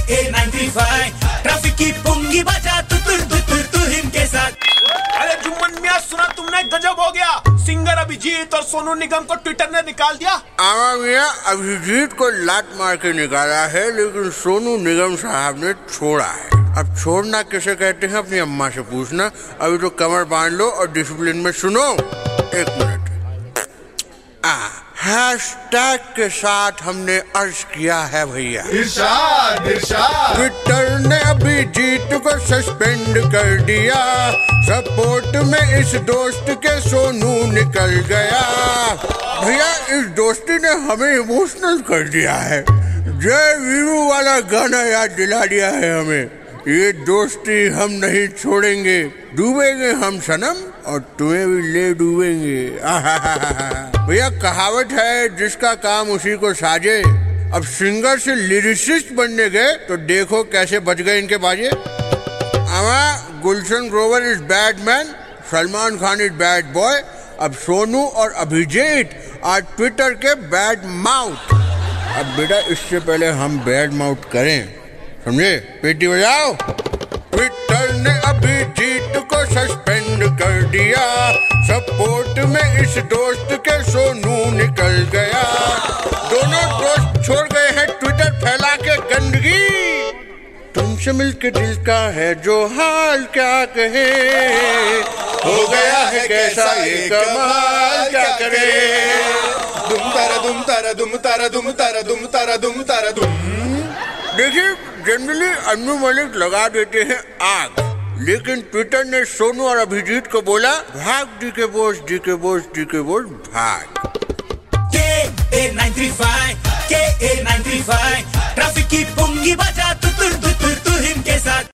KA95 traffic की पुंगी बजा तू इनके साथ। अरे जुम्मन मियां, सुना तुमने? गजब हो गया, सिंगर अभिजीत और सोनू निगम को ट्विटर ने निकाल दिया। आवा मियां, अभिजीत को लात मार के निकाला है, लेकिन सोनू निगम साहब ने छोड़ा है। अब छोड़ना किसे कहते हैं अपनी अम्मा से पूछना। अभी तो कमर बांध लो और डिसिप्लिन में सुनो। एक मिनट। हैशटैग के साथ हमने अर्ज किया है भैया। इरशाद इरशाद। ट्विटर ने अभिजीत को सस्पेंड कर दिया, सपोर्ट में इस दोस्त के सोनू निकल गया। भैया, इस दोस्ती ने हमें इमोशनल कर दिया है। जय वीरू वाला गाना याद दिला दिया है हमें। ये दोस्ती हम नहीं छोड़ेंगे, डूबेंगे हम सनम और तुम्हें भी ले डूबेंगे। भैया, कहावत है जिसका काम उसी को साजे। अब सिंगर से लिरिसिस्ट बनने गए तो देखो कैसे बच गए इनके बाजे। Gulshan Grover is bad man, Salman Khan is bad boy. अब सोनू और अभिजीत आज ट्विटर के बैड माउथ। अब बेटा, इससे पहले हम बैड माउथ करें, समझे? पेटी बजाओ। ट्विटर ने अभिजीत को सस्पेंड कर दिया, सपोर्ट में इस दोस्त के सोनू निकल गया। दोनों दोस्त छोड़ गए हैं ट्विटर फैला के गंदगी। तुमसे मिलके दिल का है जो हाल क्या कहे, हो गया है कैसा ये कमाल क्या करे। दुम तारा दुम तारा दुम तारा दुम तारा दुम तारा दुम तारा दुम। देखिए, जनरली अन्नू मलिक लगा देते हैं आग, लेकिन ट्विटर ने सोनू और अभिजीत को बोला, भाग डी के बोस डी के बोस डी के बोस भाग। KA95